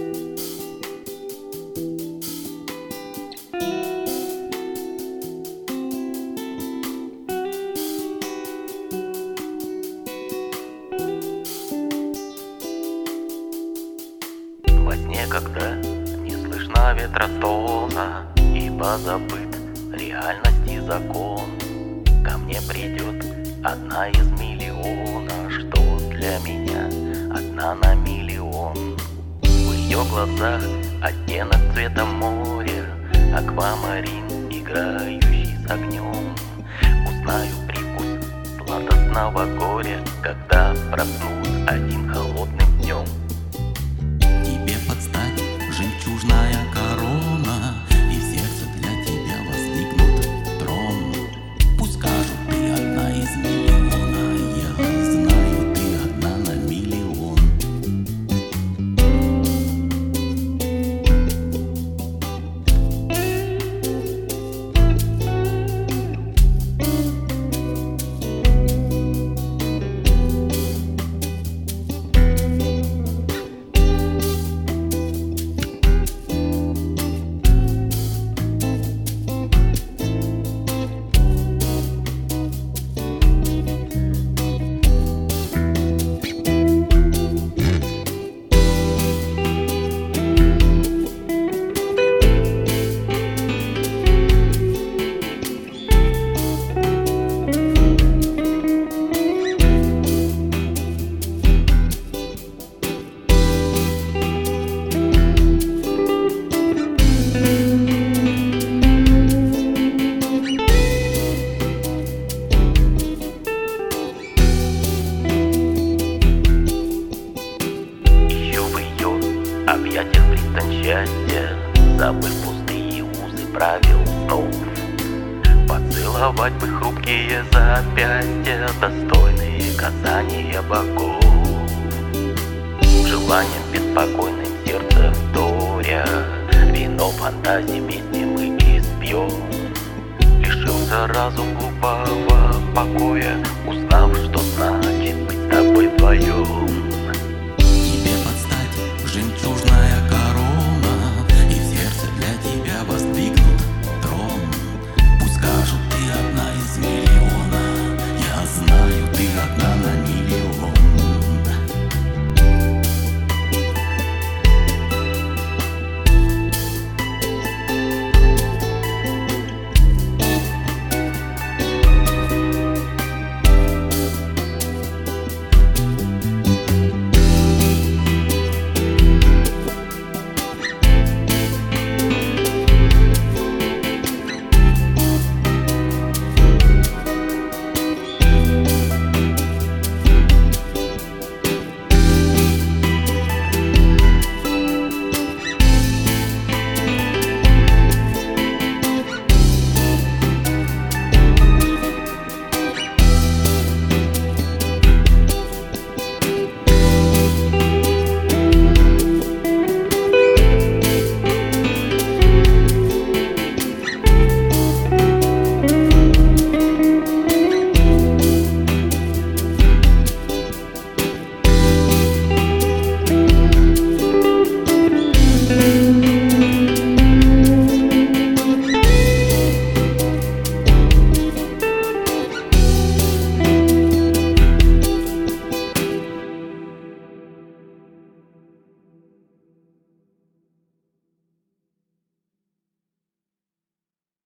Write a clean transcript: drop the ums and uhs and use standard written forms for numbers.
Во сне, когда не слышно ветра стона, ибо забыт реальности закон, ко мне придет одна из миллиона, что для меня одна на миллион. В ее глазах оттенок цвета моря, аквамарин, играющий с огнем. Узнаю привкус сладостного горя, когда проснусь один холодным днем. Тебе под стать жемчужная корона, и в сердце для тебя возникнут трон. Пусть скажут, ты одна из миллиона, я знаю, ты одна на миллион. Объятия пристань счастья, забыв пустые узы правил снов. Поцеловать бы хрупкие запястья, достойные касания богов. Желанием беспокойным сердце вторя, вино фантазии вместе мы испьем. Лишился разум глупого покоя, узнав, что значит быть с тобой вдвоем.